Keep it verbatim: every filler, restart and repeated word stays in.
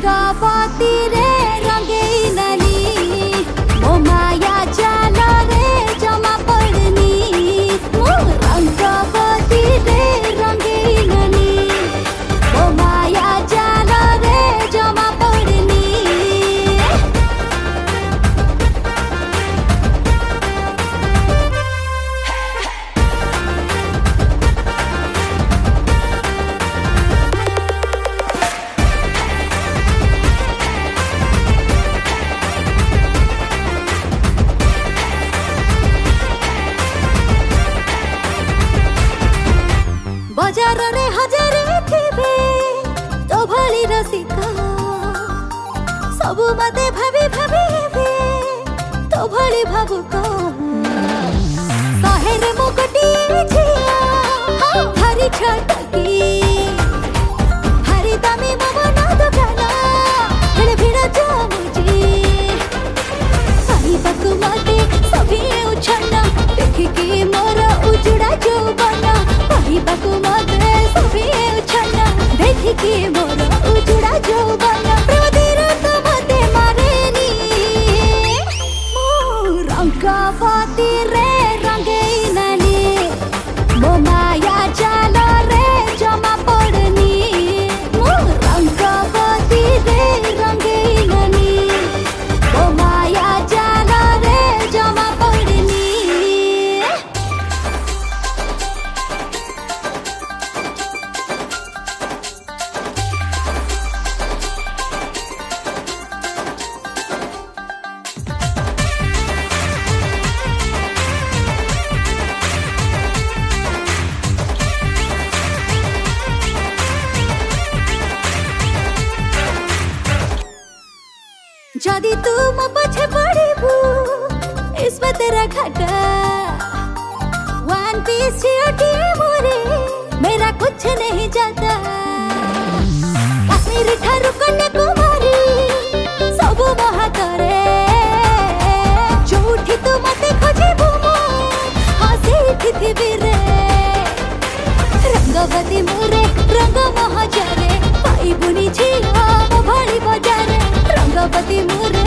रंगवती रे रंगई नली मो माया जाल रे जमा पड़नी मो रंगवती रे रंगई नली मो माया जाल रे जमा पड़नी। बजार रे हजारे थिबे तो भली रसिका सबु मते भाभी भाभी हेबे तो भली भावुक शहर मुकटी झिया हाँ भारी छटकी भारी दामी ममना दुकान हेले भिड़ जामुजी पाइबाकु मते सभी उछना देखिकी मोर उजुड़ा जौबन पाइबाकु मते सभी उछना देखिकी मोर उजुड़ा जौबन प्रदीर तो मते मारेनी मो रंगवती रे रंगई नली मो माया जाल रे जमा पड़नी मो रंगवती रे रंगई नली मो माया जाल रे जमा पड़नी। जदि तू मो पछे पड़िबू इसमें तेरा घाटा वन पीस चियोटी मोरे मेरा कुछ नहीं जाता कश्मीर ठारू कन्याकुमारी सबु महा करे जोठी तू मते खोजिबू मो हाँ सेठी थिबी रे रंगवती मोरे रंग महाजारे पाइबुनी झिया मो भली बजारे रंगवती मोरे